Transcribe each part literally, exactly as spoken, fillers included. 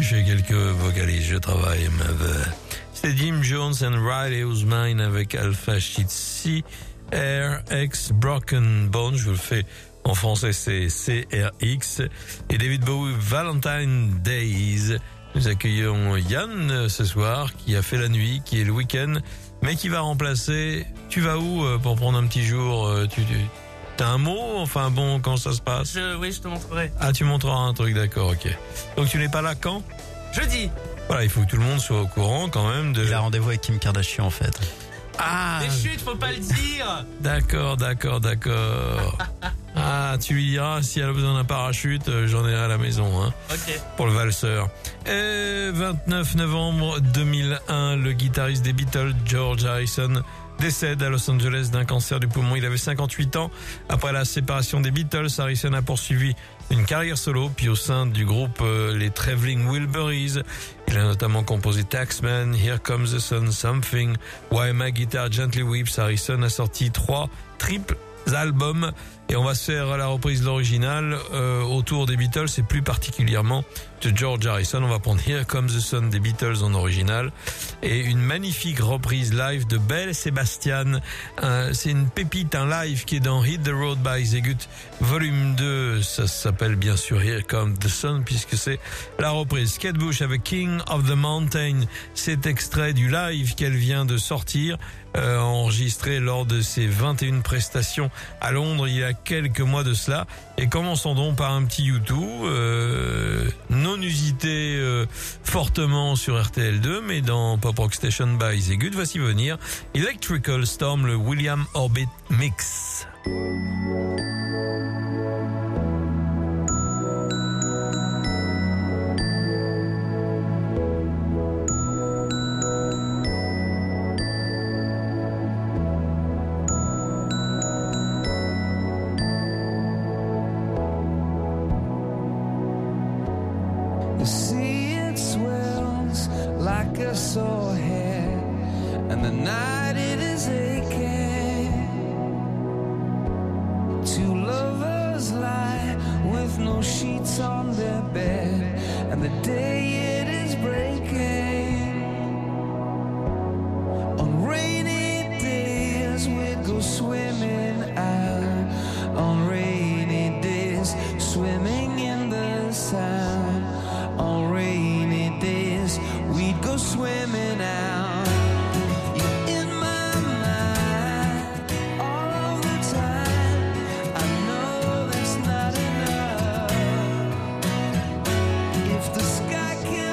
fais quelques vocalises, je travaille. C'est Jim Jones and Riley Ousmane avec Alpha Shit C R X Broken Bone. Je vous le fais en français, c'est C R X. Et David Bowie, Valentine Days. Nous accueillons Yann ce soir, qui a fait la nuit, qui est le week-end, mais qui va remplacer. Tu vas où pour prendre un petit jour? Tu, tu t'as un mot? Enfin bon, quand ça se passe? Je, oui, je te montrerai. Ah, tu montreras un truc, d'accord, ok. Donc tu n'es pas là quand? Jeudi. Voilà, il faut que tout le monde soit au courant quand même de... Il a rendez-vous avec Kim Kardashian en fait. Ah, Des chutes, faut pas le dire. d'accord, d'accord, d'accord. Ah, tu lui diras si elle a besoin d'un parachute, euh, j'en ai un à la maison, hein. Ok. Pour le valseur. Et vingt-neuf novembre deux mille un, le guitariste des Beatles, George Harrison, décède à Los Angeles d'un cancer du poumon. Il avait cinquante-huit ans. Après la séparation des Beatles, Harrison a poursuivi une carrière solo, puis au sein du groupe euh, les Traveling Wilburys. Il a notamment composé Taxman, Here Comes the Sun, Something, Why My Guitar Gently Weeps. Harrison a sorti trois triples albums et on va se faire la reprise de l'original euh, autour des Beatles et plus particulièrement de George Harrison. On va prendre Here Comes the Sun des Beatles en original et une magnifique reprise live de Belle Sebastian. Euh, c'est une pépite, un live qui est dans Hit the Road by Zegut volume deux. Ça s'appelle bien sûr Here Comes the Sun puisque c'est la reprise. Kate Bush avec King of the Mountain. C'est extrait du live qu'elle vient de sortir, euh, enregistré lors de ses vingt et une prestations à Londres il y a quelques mois de cela. Et commençons donc par un petit U deux, euh, non usité euh, fortement sur R T L deux, mais dans Pop Rock Station by Zegut. Voici venir Electrical Storm, le William Orbit Mix. A sore head, and the night it is aching. Two lovers lie with no sheets on their bed, and the day it is breaking. On rainy days we'd go swimming out. On rainy days, swimming in the sand. On rainy days, we'd go swimming out. You're in my mind all of the time. I know that's not enough. If the sky can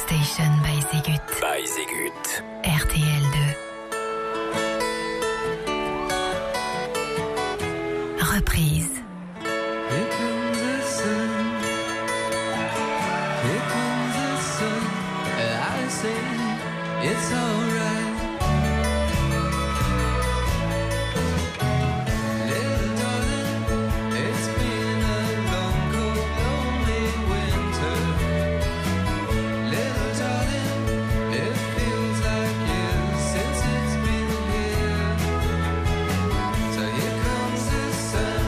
Station by Zegut. By Zegut. R T L deux. Reprise. Here comes the sun. Here comes the sun. And I say it's alright. Little darling, it's been a long, cold, lonely winter. Little darling, it feels like years since it's been here. So here comes the sun.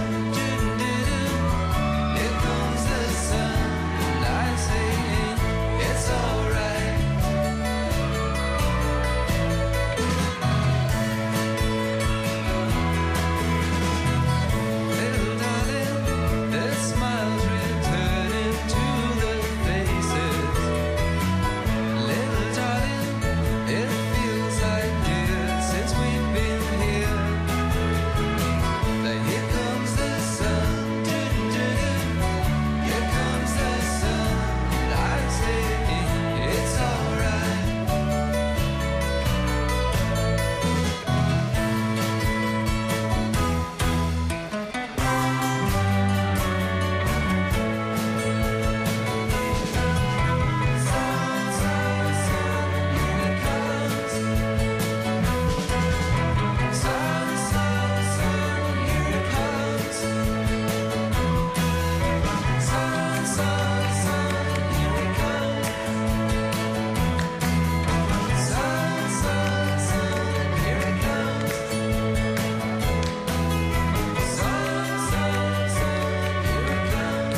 Here comes the sun, and I say it's alright. Little darling, the smiles returning to the faces. Little darling, it feels like years since we've been here. But here comes the sun. Here comes the sun, and I say it's alright. Sun, sun, sun, here it comes. Sun, sun, sun, here it comes. Sun, sun, sun, here it comes. Sun, sun, sun, here it comes. Sun, sun, sun, here it comes.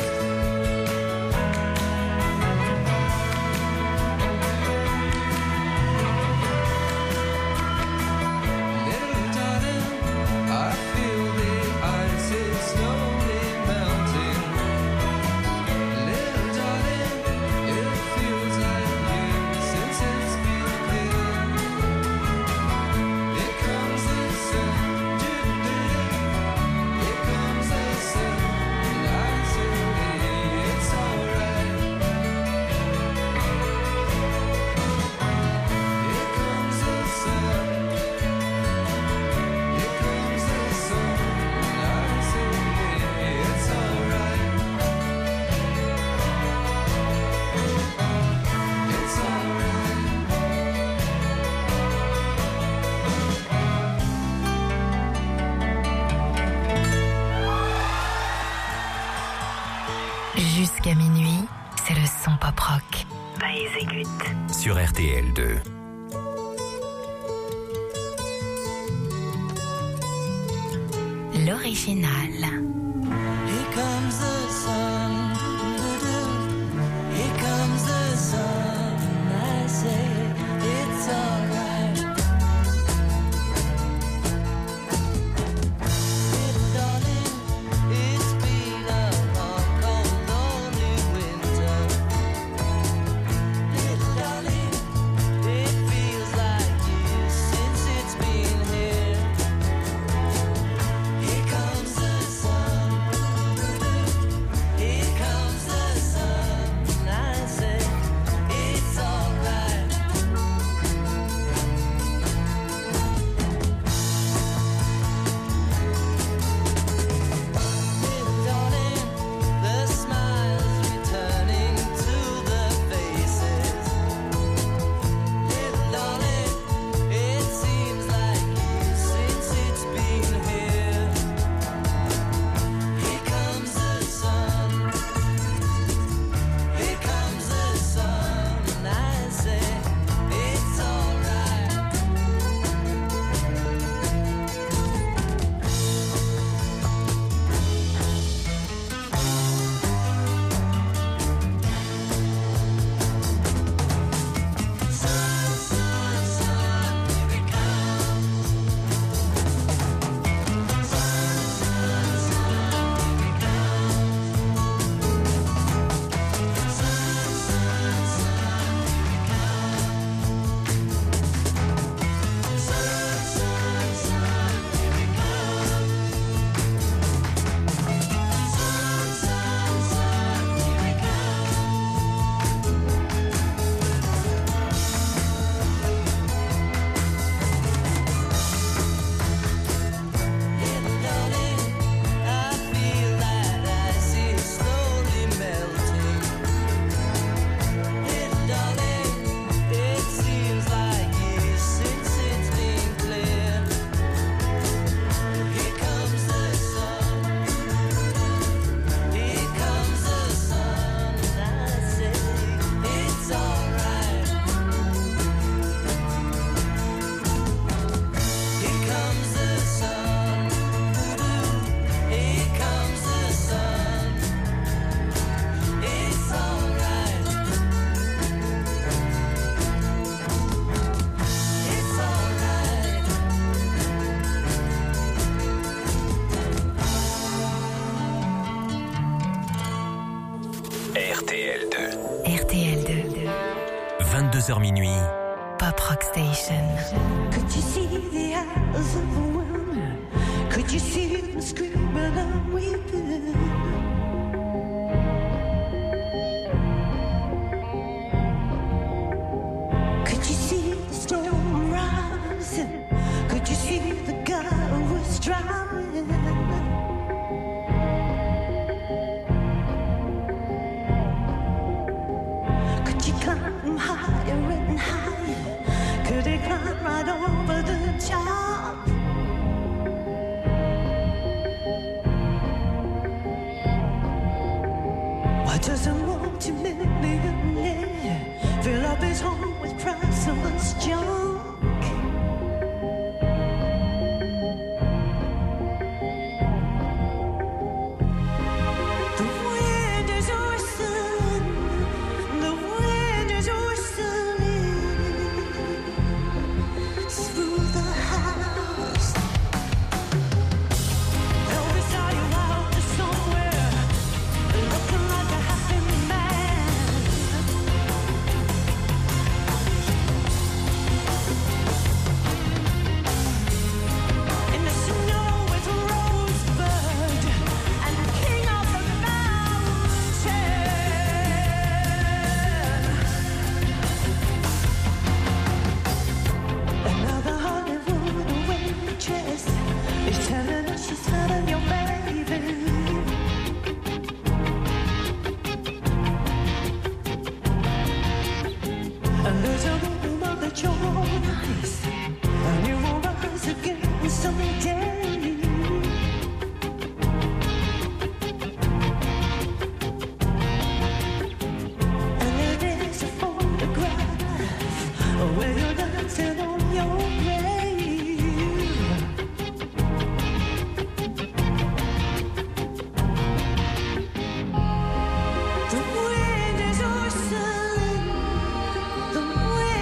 Little darling, I feel the ice is slowly melting. Little darling, it feels like years since it's been here. Here comes the sun, here comes the sun, and I say it's alright. Here comes the sun, here comes the sun, and I say it's alright. It's alright. Jusqu'à minuit, c'est le son pop rock by Zegut. Sur R T L deux. L'original. Here comes the sun. Here comes the sun. I say it's alright. Little darling, it's been a long, cold, lonely winter. Little darling, it feels like years since it's been here. Here comes the sun. vingt-deux heures minuit. Pop Rock Station. Could you see the eyes of a woman? Could you see them screaming and weeping? Could you see the storm rising? Could you see the guy who was drowning? Could you climb higher and higher? Could he climb right over the top? Why doesn't multi-millionaire fill up his home with priceless junk? The wind is whistling, the wind is whistling through the house. Elvis, are you out there somewhere, looking like a happy man? In the snow with Rosebud and King of the Mountain. Another Hollywood waitress is telling us she's having your baby. And there's a room of the choice, and you will rise again someday. And there is a photograph where you're dancing on your grave. The wind is whistling, the wind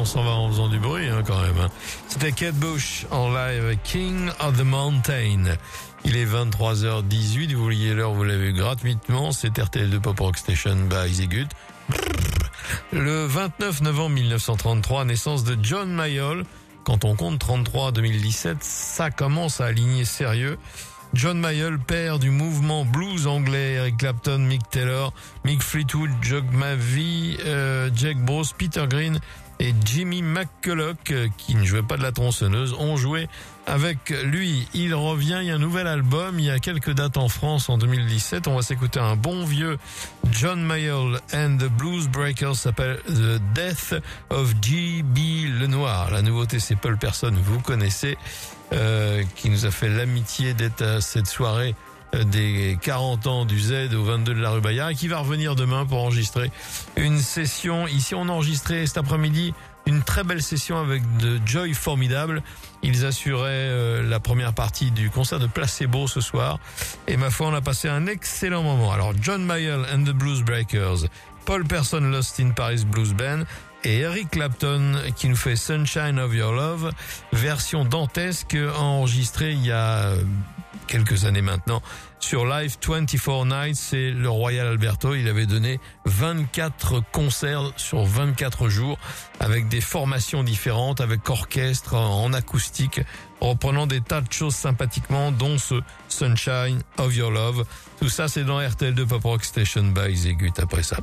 s'en va en faisant du bruit hein, quand même. Hein. C'était Kate Bush en live King of the Mountain. Il est vingt-trois heures dix-huit, vous vouliez l'heure, vous l'avez gratuitement, c'est R T L deux Pop Rock Station by Zigut. Le vingt-neuf novembre mille neuf cent trente-trois, naissance de John Mayall. Quand on compte trente-trois deux mille dix-sept, ça commence à aligner sérieux. John Mayall, père du mouvement blues anglais, Eric Clapton, Mick Taylor, Mick Fleetwood, Jock Mavie, euh, Jack Bruce, Peter Green et Jimmy McCulloch, qui ne jouait pas de la tronçonneuse, ont joué avec lui. Il revient, il y a un nouvel album, il y a quelques dates en France en deux mille dix-sept. On va s'écouter un bon vieux John Mayall and the Blues Breakers, s'appelle The Death of J B Lenoir. La nouveauté, c'est Paul Person, vous connaissez, euh, qui nous a fait l'amitié d'être à cette soirée des quarante ans du Z au vingt-deux de la rue Bayard et qui va revenir demain pour enregistrer une session. Ici, on a enregistré cet après-midi une très belle session avec de Joy Formidable. Ils assuraient euh, la première partie du concert de Placebo ce soir. Et ma foi, on a passé un excellent moment. Alors, John Mayall and the Blues Breakers, Paul Person Lost in Paris Blues Band et Eric Clapton qui nous fait Sunshine of Your Love, version dantesque enregistrée il y a quelques années maintenant sur Live vingt-quatre Nights. C'est le Royal Alberto. Il avait donné vingt-quatre concerts sur vingt-quatre jours avec des formations différentes, avec orchestre, en acoustique, reprenant des tas de choses sympathiquement, dont ce Sunshine of Your Love. Tout ça, c'est dans R T L deux Pop Rock Station by Zigut. Après ça.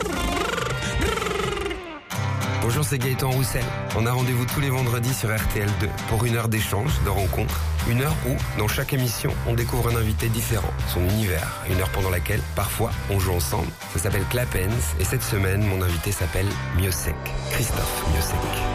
Bonjour, c'est Gaëtan Roussel. On a rendez-vous tous les vendredis sur R T L deux pour une heure d'échange, de rencontre. Une heure où, dans chaque émission, on découvre un invité différent, son univers. Une heure pendant laquelle, parfois, on joue ensemble. Ça s'appelle Clapens et cette semaine, mon invité s'appelle Miossec. Christophe Miossec.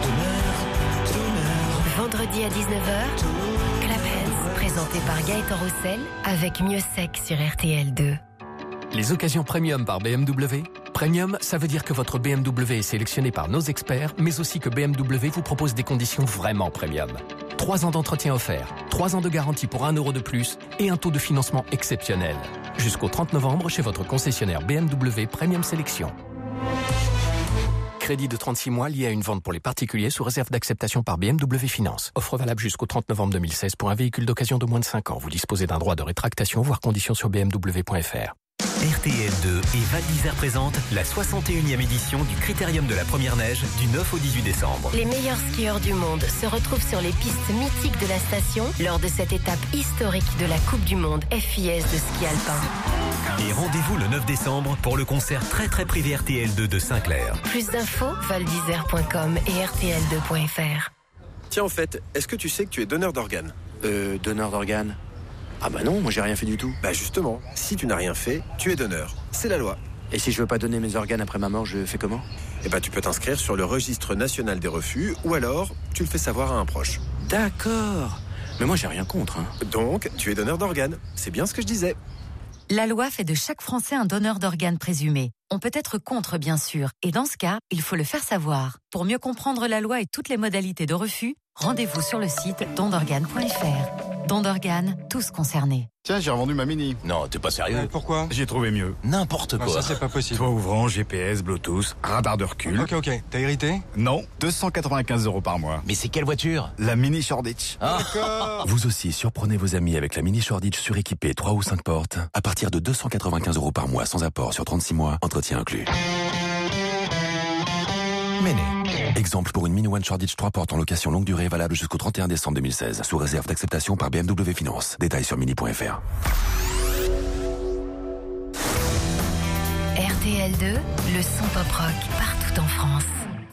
Vendredi à dix-neuf heures, Clapens, présenté par Gaëtan Roussel avec Miossec sur R T L deux. Les occasions premium par B M W. Premium, ça veut dire que votre B M W est sélectionné par nos experts, mais aussi que B M W vous propose des conditions vraiment premium. Trois ans d'entretien offert, trois ans de garantie pour un euro de plus et un taux de financement exceptionnel. Jusqu'au trente novembre chez votre concessionnaire B M W Premium Sélection. Crédit de trente-six mois lié à une vente pour les particuliers sous réserve d'acceptation par B M W Finance. Offre valable jusqu'au trente novembre deux mille seize pour un véhicule d'occasion de moins de cinq ans. Vous disposez d'un droit de rétractation, voire conditions sur b m w point f r. R T L deux et Val d'Isère présentent la soixante et unième édition du Critérium de la Première Neige du neuf au dix-huit décembre. Les meilleurs skieurs du monde se retrouvent sur les pistes mythiques de la station lors de cette étape historique de la Coupe du Monde F I S de ski alpin. Et rendez-vous le neuf décembre pour le concert très très privé R T L deux de Saint-Clair. Plus d'infos, val d'isère point com et r t l deux point f r. Tiens, en fait, est-ce que tu sais que tu es donneur d'organes? Euh, donneur d'organes? Ah bah non, moi j'ai rien fait du tout. Bah justement, si tu n'as rien fait, tu es donneur. C'est la loi. Et si je veux pas donner mes organes après ma mort, je fais comment? Eh bah tu peux t'inscrire sur le registre national des refus ou alors tu le fais savoir à un proche. D'accord. Mais moi j'ai rien contre, hein. Donc, tu es donneur d'organes. C'est bien ce que je disais. La loi fait de chaque Français un donneur d'organes présumé. On peut être contre, bien sûr, et dans ce cas, il faut le faire savoir. Pour mieux comprendre la loi et toutes les modalités de refus, rendez-vous sur le site don d'organes point f r. Don d'organes, tous concernés. Tiens, j'ai revendu ma Mini. Non, t'es pas sérieux. Ouais, pourquoi? J'ai trouvé mieux. N'importe quoi. Non, ça, c'est pas possible. Toit ouvrant, G P S, Bluetooth, radar de recul. Ok, ok. T'as hérité? Non, deux cent quatre-vingt-quinze euros par mois. Mais c'est quelle voiture? La Mini Shoreditch. Ah. D'accord. Vous aussi, surprenez vos amis avec la Mini Shoreditch suréquipée trois ou cinq portes à partir de deux cent quatre-vingt-quinze euros par mois sans apport sur trente-six mois, entretien inclus. Méné. Exemple pour une Mini One Shoreditch trois portes en location longue durée valable jusqu'au trente et un décembre deux mille seize, sous réserve d'acceptation par B M W Finance. Détails sur mini point f r. R T L deux, le son pop rock partout en France.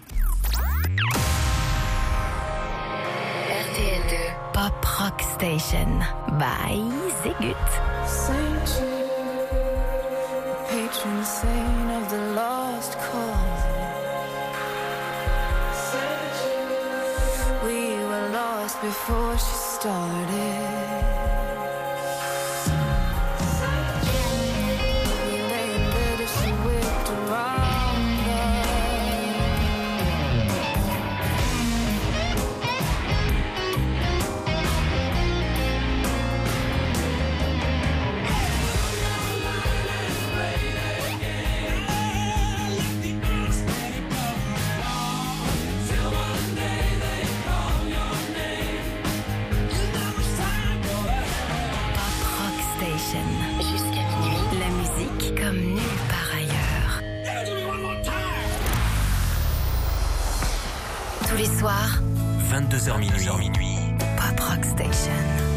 R T L deux, Pop Rock Station by Zigut. Saint Jude, patron saint of the lost cause. We were lost before she started. We lay in bed as she whipped around Silver vingt-deux heures minuit. Pop Rock Station.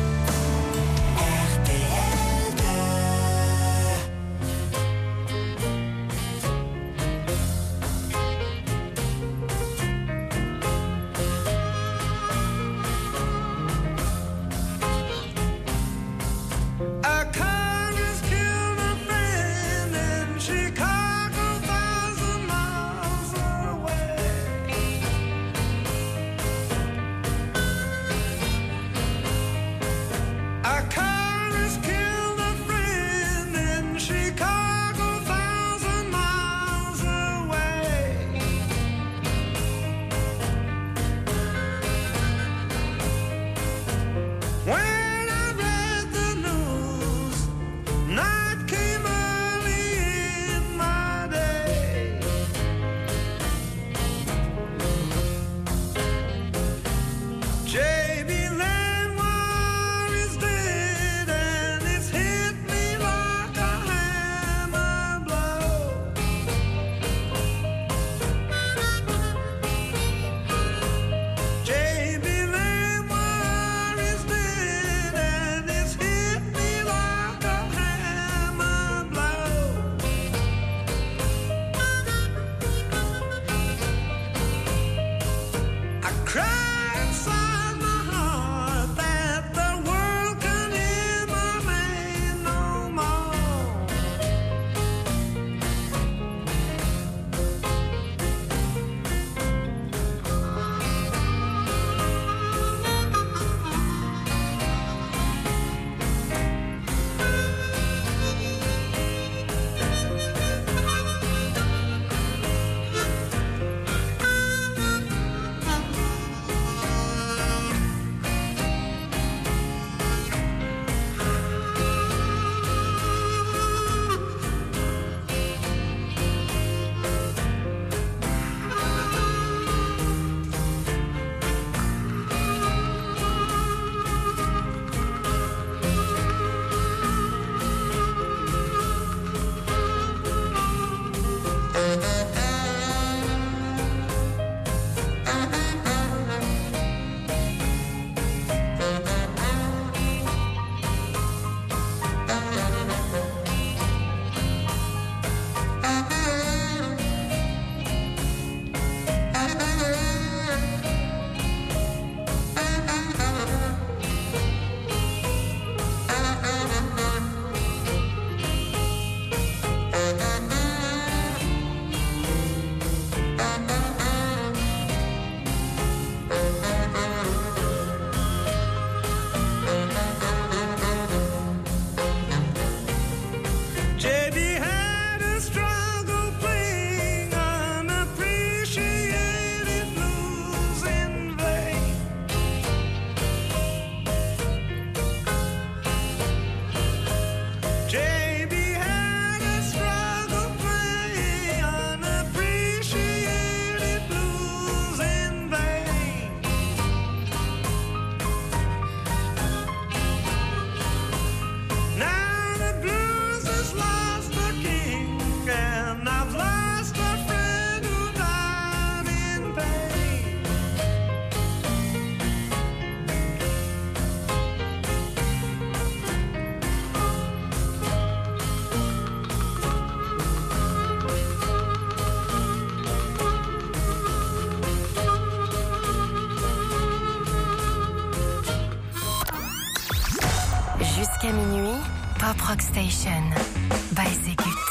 Jusqu'à minuit, Pop Rock Station, by Zegut.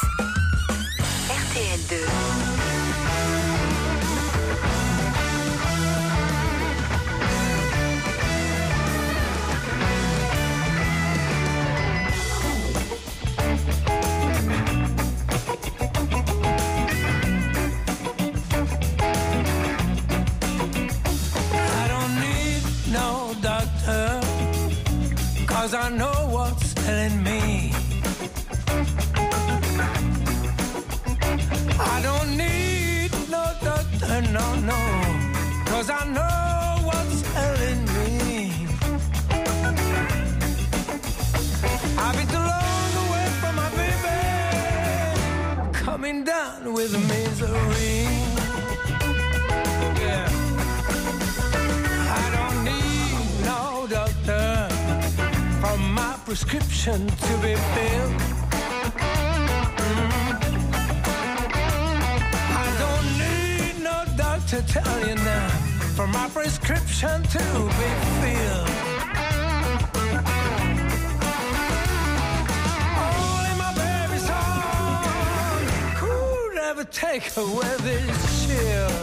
R T L deux. Cause I know what's killing me. I don't need no doctor, no, no. Cause I know what's killing me. I've been too long away from my baby, coming down with misery. Yeah. I prescription to be filled. Mm. I don't need no doctor tell you now for my prescription to be filled. Only my baby's song could ever take away this chill.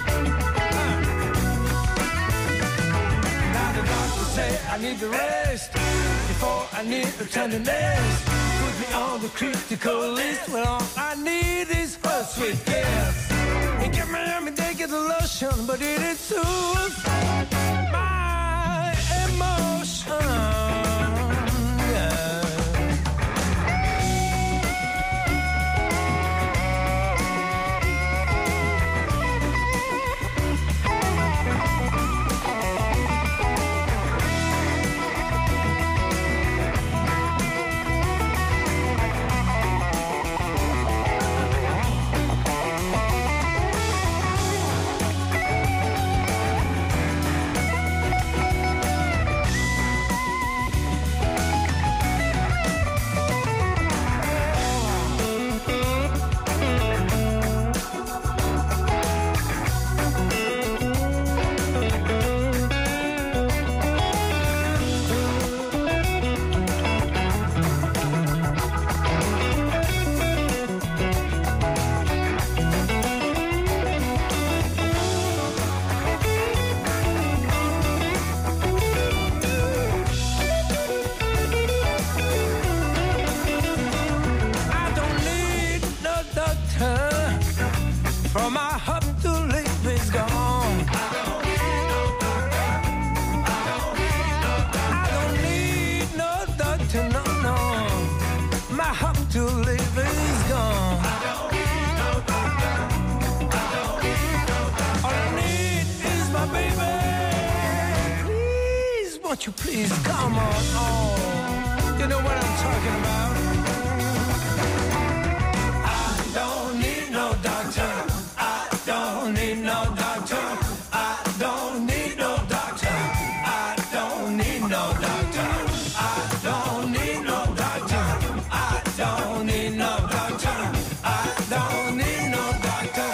Now the doctor say I need to rest before I need the tenderness. Put me on the critical list. Well, all I need is her sweet kiss. He give me every day, get the lotion, but it is soothe my emotion. Yeah. Won't you please come on home? You know what I'm talking about. I don't need no doctor. I don't need no doctor. I don't need no doctor. I don't need no doctor. I don't need no doctor. I don't need no doctor. I don't need no doctor.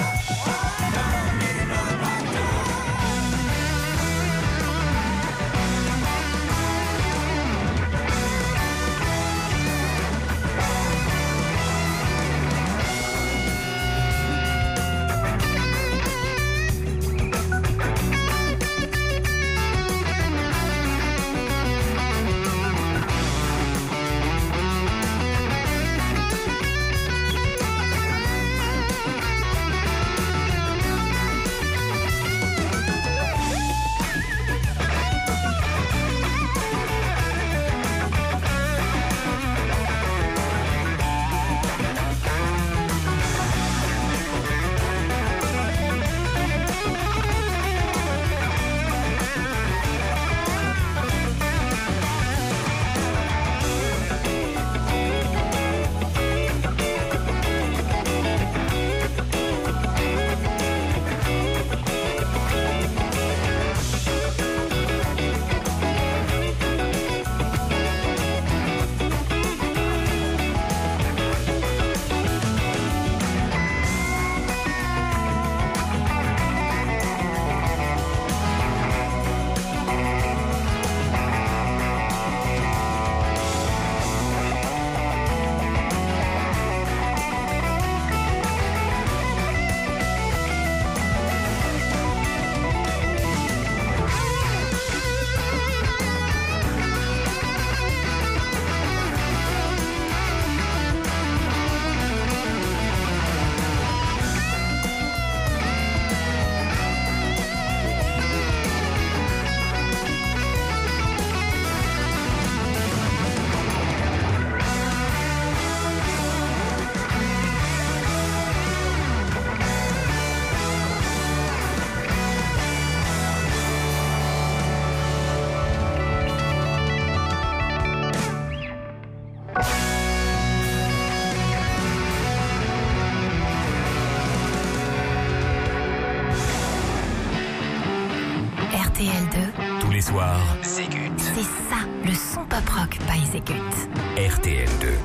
les soirs, Zégut. C'est ça, le son pop rock by Zégut. R T L deux.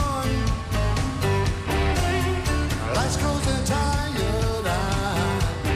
Lights close and tired eyes.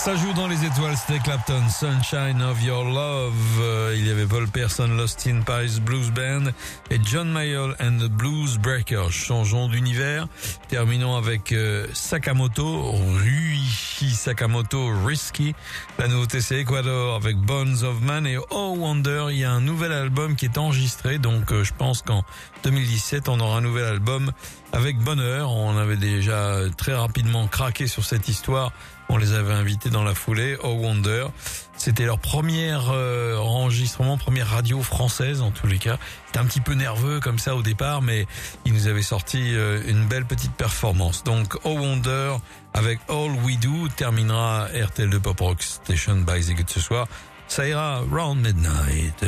Ça joue dans les étoiles, c'était Clapton, Sunshine of Your Love. Euh, il y avait Paul Pearson, Lost in Paris Blues Band et John Mayall and the Blues Breakers. Changeons d'univers. Terminons avec euh, Sakamoto, Ryuichi Sakamoto, Risky. La nouveauté c'est Ecuador avec Bones of Man et Oh Wonder. Il y a un nouvel album qui est enregistré, donc euh, je pense qu'en deux mille dix-sept on aura un nouvel album avec Bonheur. On avait déjà très rapidement craqué sur cette histoire. On les avait invités dans la foulée, Oh Wonder. C'était leur premier euh, enregistrement, première radio française en tous les cas. C'était un petit peu nerveux comme ça au départ, mais ils nous avaient sorti euh, une belle petite performance. Donc Oh Wonder avec All We Do terminera R T L deux Pop Rock Station by The Good ce soir. Ça ira round midnight.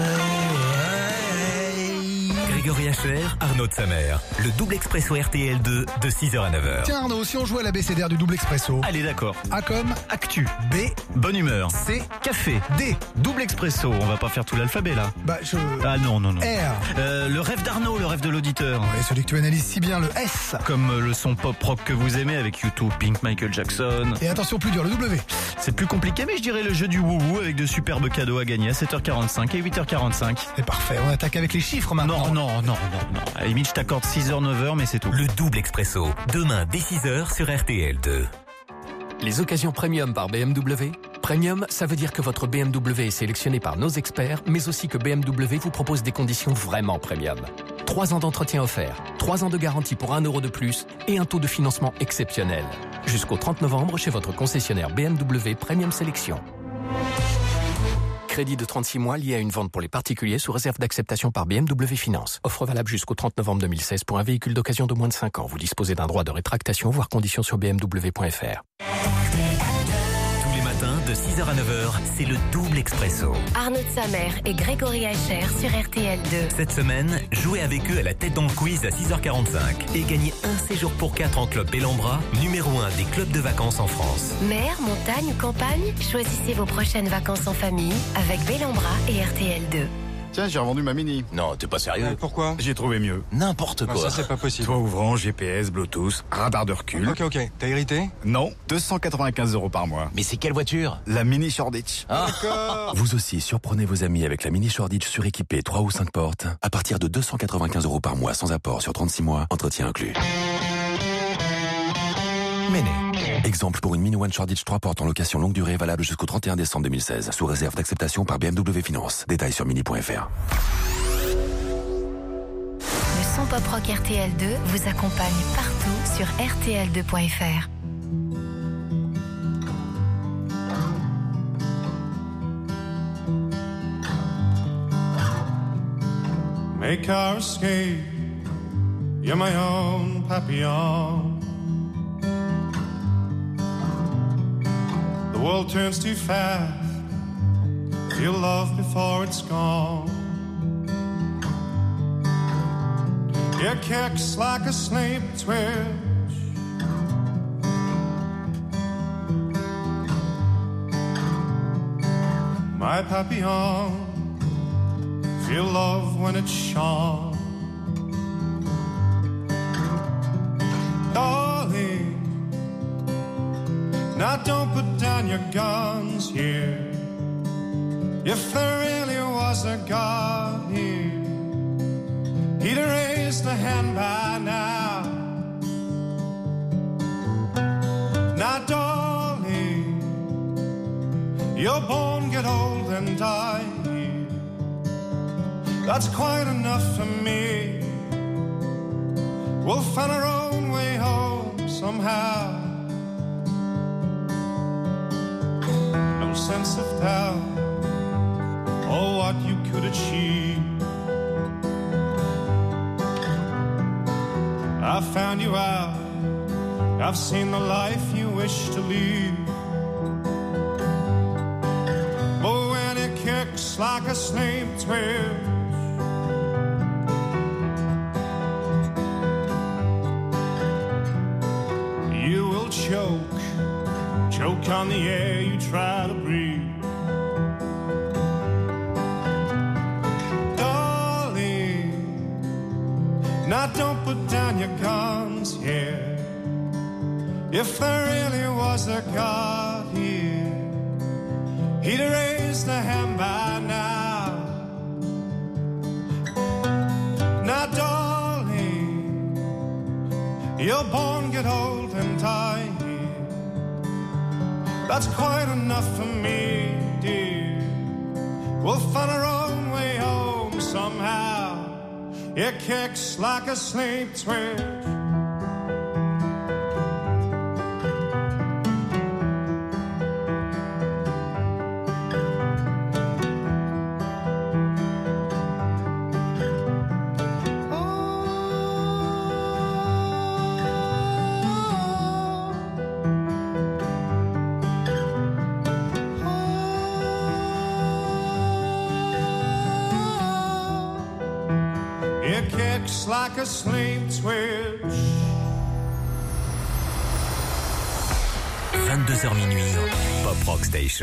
Grégory Hacher, Arnaud de Samer. Le double expresso R T L deux de six heures à neuf heures. Tiens Arnaud, si on jouait à l'abécédaire du double expresso. Allez, d'accord. A comme Actu. B. Bonne humeur. C. Café. D. Double expresso. On va pas faire tout l'alphabet là. Bah je... Ah non, non, non. R. Euh, le rêve d'Arnaud, le rêve de l'auditeur. Ouais, celui que tu analyses si bien, le S. Comme euh, le son pop rock que vous aimez avec U deux, Pink, Michael Jackson. Et attention, plus dur, le W. C'est plus compliqué, mais je dirais le jeu du wouhou avec de superbes cadeaux à gagner à sept heures quarante-cinq et huit heures quarante-cinq. C'est parfait, on attaque avec les chiffres maintenant. Non, non, non, non, non. À la limite, je t'accorde six heures, neuf heures, mais c'est tout. Le double expresso, demain dès six heures sur R T L deux. Les occasions premium par B M W. Premium, ça veut dire que votre B M W est sélectionné par nos experts, mais aussi que B M W vous propose des conditions vraiment premium. Trois ans d'entretien offert, trois ans de garantie pour un euro de plus et un taux de financement exceptionnel. Jusqu'au trente novembre chez votre concessionnaire B M W Premium Sélection. Crédit de trente-six mois lié à une vente pour les particuliers sous réserve d'acceptation par B M W Finance. Offre valable jusqu'au trente novembre deux mille seize pour un véhicule d'occasion de moins de cinq ans. Vous disposez d'un droit de rétractation, voire conditions sur b m w point f r. Tous les matins de six heures à neuf heures, c'est le double expresso. Arnaud de Samer et Grégory Hacher sur R T L deux. Cette semaine, jouez avec eux à la tête dans le quiz à six heures quarante-cinq et gagnez un séjour pour quatre en club Bellambra, numéro un des clubs de vacances en France. Mer, montagne, campagne, choisissez vos prochaines vacances en famille avec Bellambra et R T L deux. Tiens, j'ai revendu ma Mini. Non, t'es pas sérieux. Euh, pourquoi? J'ai trouvé mieux. N'importe quoi. Non, ça, c'est pas possible. Toit ouvrant, G P S, Bluetooth, radar de recul. Ok, ok. T'as hérité? Non, deux cent quatre-vingt-quinze euros par mois. Mais c'est quelle voiture? La Mini Shoreditch. Ah. D'accord. Vous aussi, surprenez vos amis avec la Mini Shoreditch suréquipée trois ou cinq portes à partir de deux cent quatre-vingt-quinze euros par mois sans apport sur trente-six mois, entretien inclus. Méné. Exemple pour une Mini One Shoreditch trois portes en location longue durée valable jusqu'au trente et un décembre deux mille seize, sous réserve d'acceptation par B M W Finance. Détails sur mini point f r. Le son pop rock R T L deux vous accompagne partout sur R T L deux point F R. Make our escape, you're my own papillon. The world turns too fast, feel love before it's gone. Your kicks like a snake twitch, my papillon, feel love when it's shone. Darling, now don't put down your guns here. If there really was a God here, he'd have raised a hand by now. Now, darling, you're born, get old, and die here. That's quite enough for me. We'll find our own way home somehow. No sense of doubt, oh, what you could achieve. I found you out, I've seen the life you wish to lead. But when it kicks like a snake twitch, you will choke, choke on the air you try to breathe. Now don't put down your guns here. If there really was a God here, he'd raised a hand by now. Now, darling, you're born, get old and die. That's quite enough for me, dear. We'll find our own way home somehow. It kicks like a sleep twitch. Like a sleep twitch. vingt-deux heures minuit, Pop Rock Station.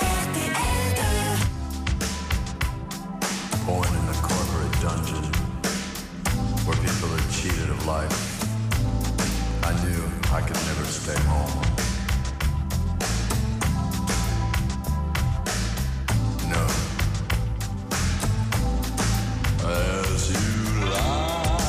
Born in a corporate dungeon where people are cheated of life, I knew I could never stay home. No. As you lie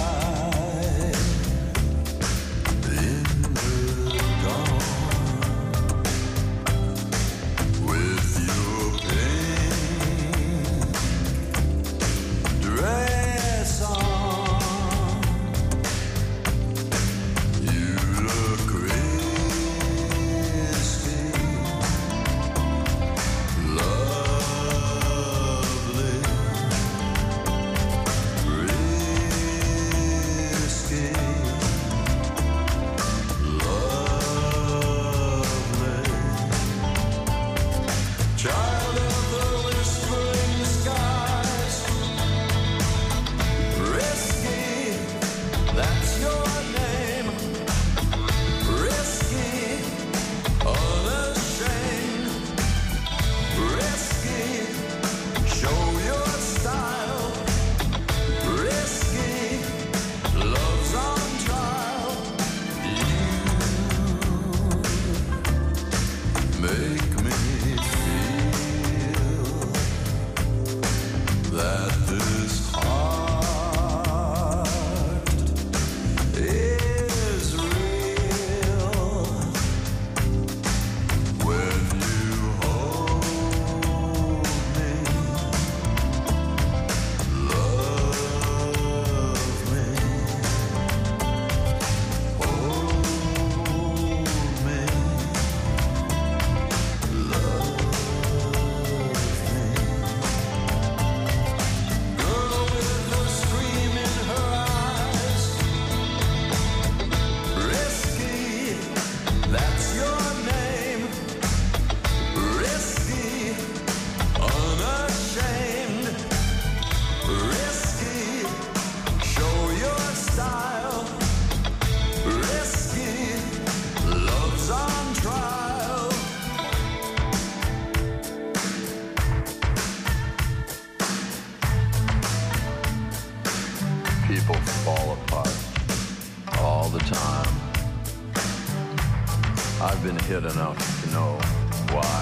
I've been hit enough to know why.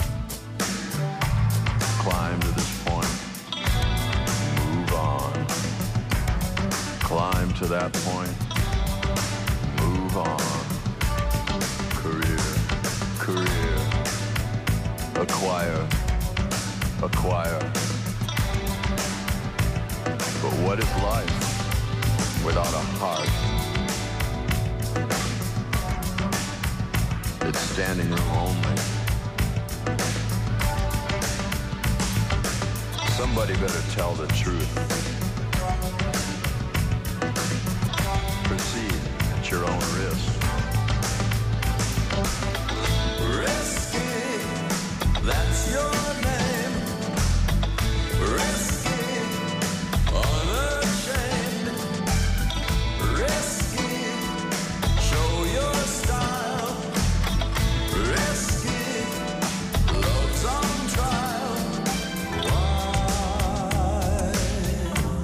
Climb to this point, move on. Climb to that point, move on. Career, career, acquire, acquire. But what is life without a heart? It's standing room only. Somebody better tell the truth. Proceed at your own risk. Risky, that's your name. Risky, unashamed. Risky, show your style. Risky, love's on trial. Why?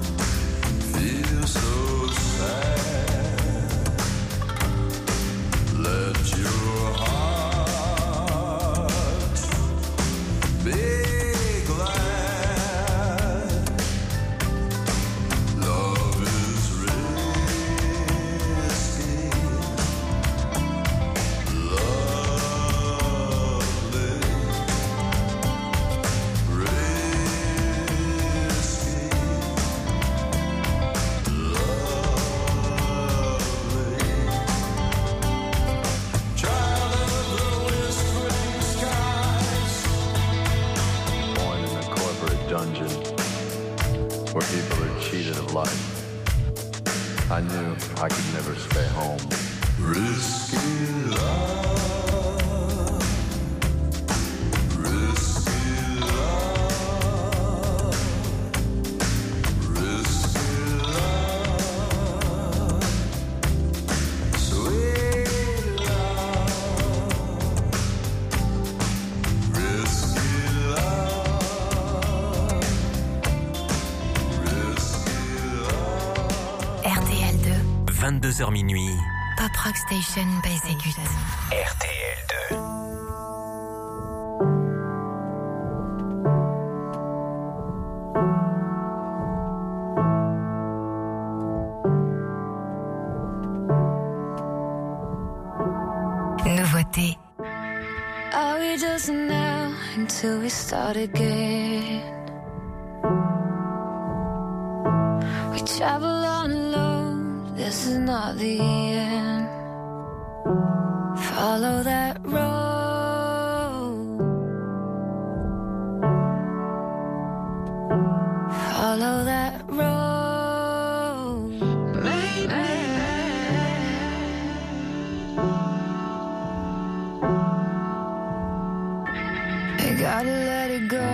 cheated of life. I knew I could never stay home. Risky love, risky love, risky love, sweet love, risky love, risky love. R T L deux. vingt-deux heures minuit. Pop Rock Station by Zegut. R T L deux. Nouveauté. Are we just now until we start again? We travel on alone, this is not the end. Follow that road, follow that road. Maybe you gotta let it go.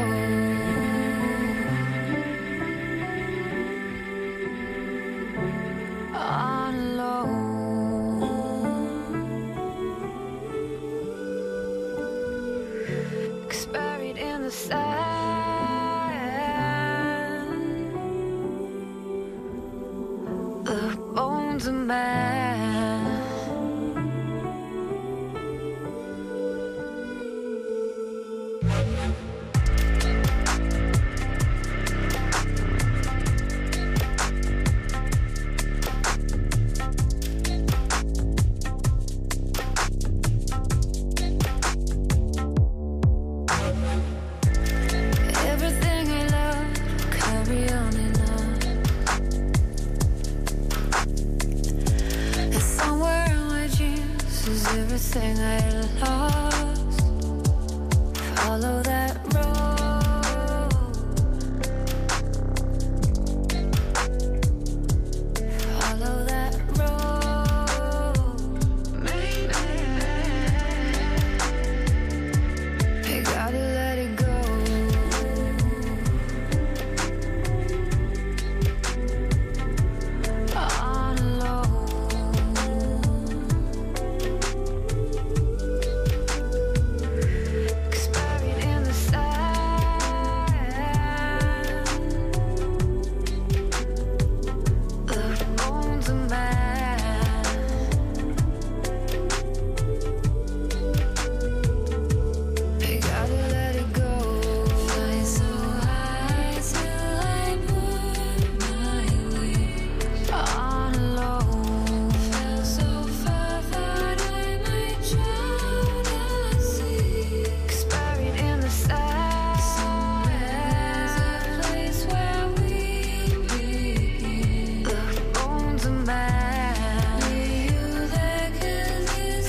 On alone, buried in the sand, the bones of man. Everything I love, carry on and on. And somewhere in my dreams is everything I lost. Follow that road, follow that road. Maybe you gotta let it go. On alone, 'cause buried in the sand, the bones of man. You gotta let it go. Fly so high till I put my wings on alone. Fell so far that I might drown at sea. 'Cause buried in the sand, somewhere's a place where we begin. The bones of man. Are you there? 'Cause it's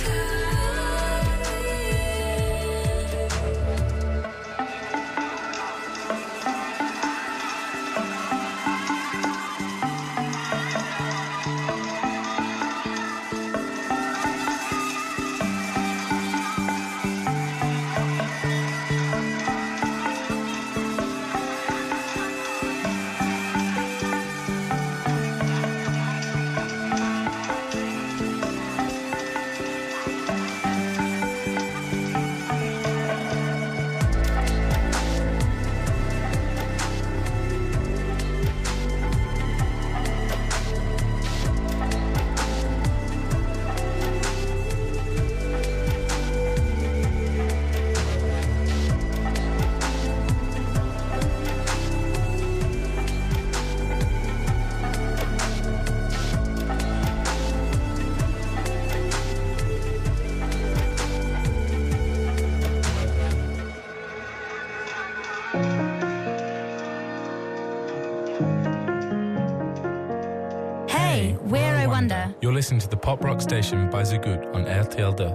Hey, we're I Wonder. You're listening to the Pop Rock Station by Zagut on R T L deux.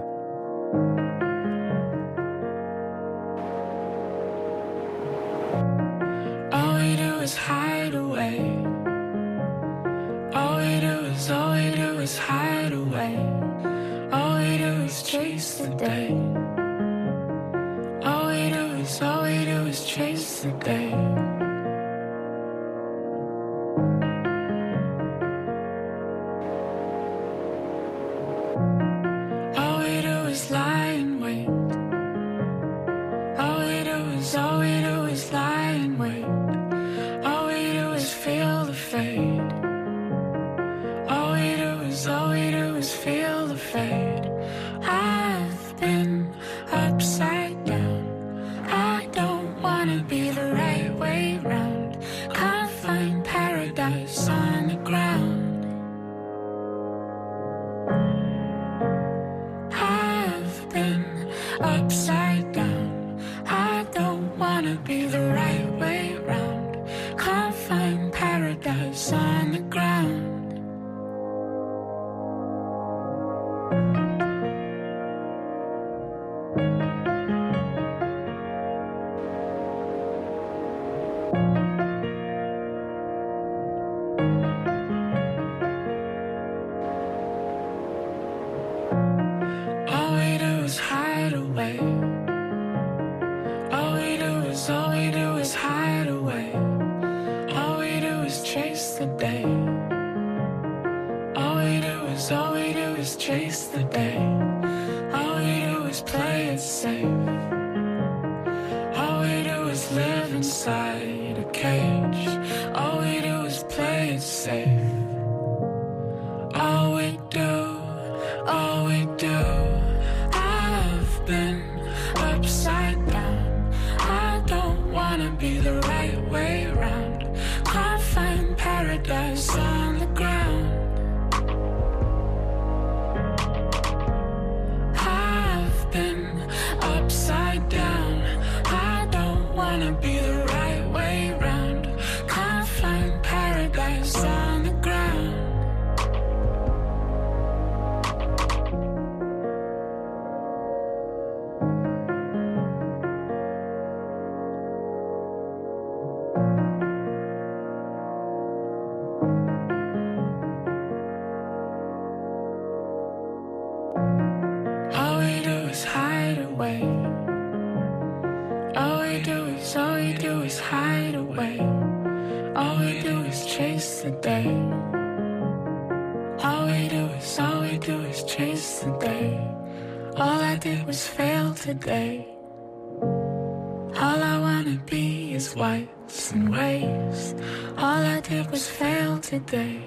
All we do is hide away is hide away. All we do is chase the day. All we do is, all we do is chase the day. All we do is lie and wait. All we do is, all we do is lie and wait. All we do is feel the fade. All we do is, all we do is feel the fade. I've been upside down. I don't wanna be the right way round. Can't find paradise on the ground. I've been upside down. I don't wanna be the right way round. Can't find paradise on the ground. All we do is hide away. All we do is, all we do is hide away. All we do is chase the day. All we do is, all we do is chase the day. All we do is play it safe. All we do is live inside a cage. All we do is play it safe. All we do, all we do. I've been upside down. I don't wanna be the right way round. Can't find paradise on the ground. I've been upside down. I don't wanna be the right way round. Can't find paradise on the ground. All we do is hide away. All we do is, all we do is hide away. All we do is chase the day. All we do is, all we do is chase the day. All I did was fail today. All I wanna be is whites and waves. All I did was fail today.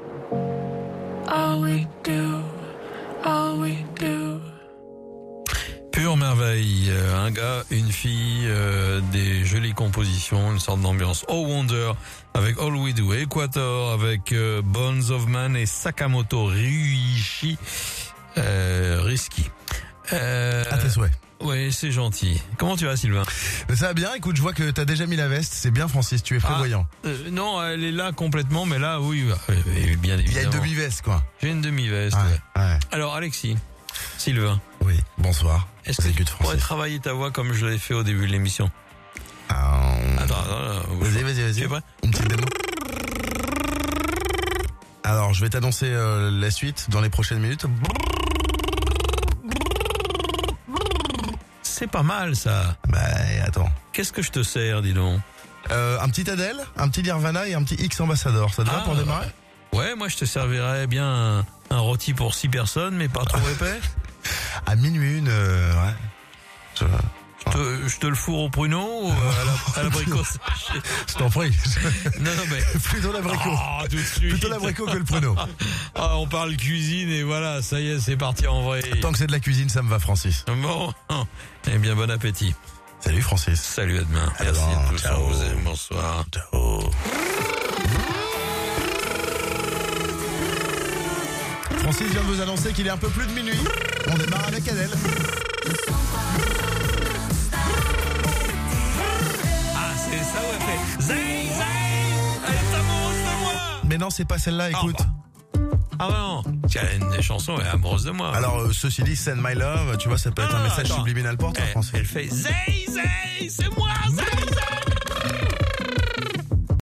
All we do, all we do. Pure merveille, euh, un gars, une fille, euh, des jolies compositions, une sorte d'ambiance. Oh Wonder avec All We Do, Equator avec euh, Bones of Man et Sakamoto Ryuichi, euh, Risky. Euh, À tes souhaits. Oui, c'est gentil. Comment tu vas, Sylvain? Ça va bien, écoute, je vois que t'as déjà mis la veste, c'est bien Francis, tu es prévoyant. Ah, euh, non, elle est là complètement, mais là, oui, euh, bien évidemment. Il y a une demi-veste, quoi. J'ai une demi-veste, ouais, ouais. Alors, Alexis, Sylvain. Oui, bonsoir. Est-ce que tu pourrais travailler ta voix comme je l'ai fait au début de l'émission? euh... Attends, attends, vas-y, vas-y, vas-y. Tu es prêt? Une petite démo. Alors, je vais t'annoncer euh, la suite dans les prochaines minutes. C'est pas mal, ça. Bah, attends. Qu'est-ce que je te sers, dis donc? euh, Un petit Adèle, un petit Nirvana et un petit X Ambassador. Ça te va ah, pour démarrer? Ouais, moi je te servirais bien un, un rôti pour six personnes, mais pas trop épais. À minuit une, euh, ouais. Je... Je te, je te le fourre au pruneau ou à la, à l'abricot? Je t'en prie. Non, non, mais. Plutôt l'abricot. Oh, tout de suite. Plutôt l'abricot que le pruneau. Ah, on parle cuisine et voilà, ça y est, c'est parti en vrai. Tant que c'est de la cuisine, ça me va, Francis. Bon, eh bien, bon appétit. Salut, Francis. Salut, à demain. Merci à tous. Ciao. On vous aime. Bonsoir. Ciao. Francis vient de vous annoncer qu'il est un peu plus de minuit. On démarre avec Adèle. Ah, c'est ça où elle fait Zay, Zay, elle est amoureuse de moi. Mais non, c'est pas celle-là, écoute. Ah, bah non, tiens, une des chansons, elle est amoureuse de moi. Alors, euh, ceci dit, Send My Love, tu vois, ça peut être ah, un message attends. subliminal pour toi, elle, Francis. Elle fait Zay, Zay, c'est moi, Zay, Zay.